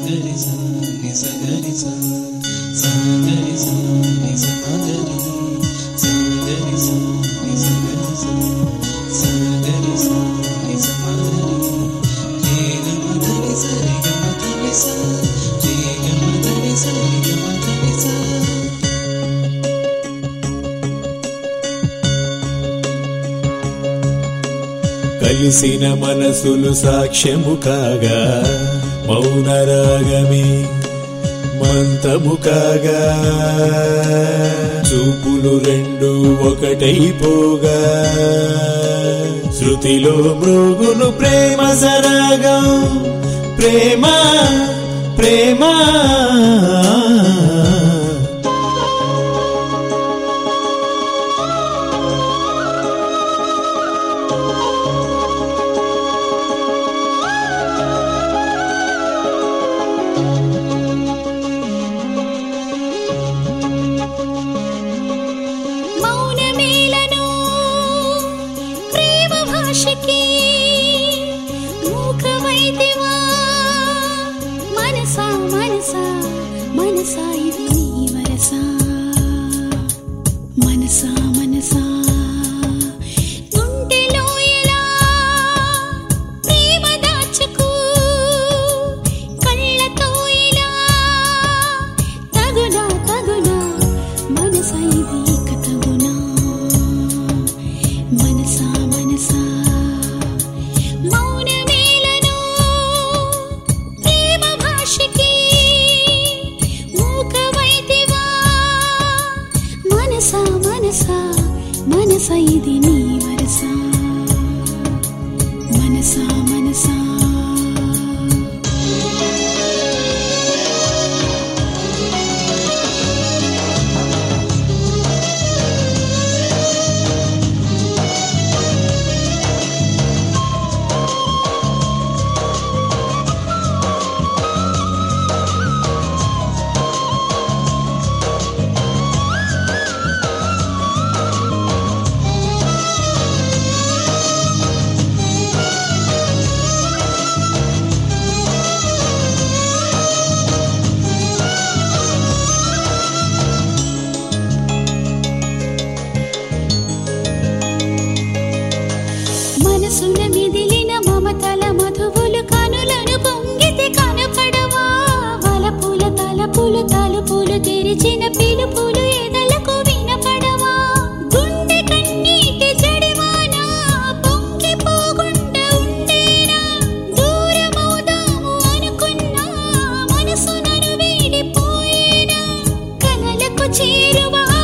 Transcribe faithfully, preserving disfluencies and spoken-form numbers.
కలిసిన మనసులు సాక్ష్యము కాగా మౌనరాగమే మంతము కాగా చూపులు రెండు ఒకటైపోగా శృతిలో మృగును ప్రేమ సరాగం ప్రేమ ప్రేమ మనసా మనసా మనసా ఇది నీ వరసా మనసా మనసా గుండెలో ఎలా ప్రేమ దాచుకో కళ్ళతో ఇలా తగునా తగునా మనసా ఇది కథగునా మనసా మనసా మనసా ఇది నీ వరసా మనసా మనసా మనసున మిదిలిన మమతల మధువులు కనులను పొంగితే కనపడవా వలపుల తలపులు తలుపులు తెరిచిన పిలుపులు ఎదలకు వినపడవా గుండె కన్నీటి జడివాన పొంగిపోకుండా ఉండేనా దూరమవుదాము అనుకున్నా మనసు నన్ను వీడిపోయేనా కలలకు చేరువా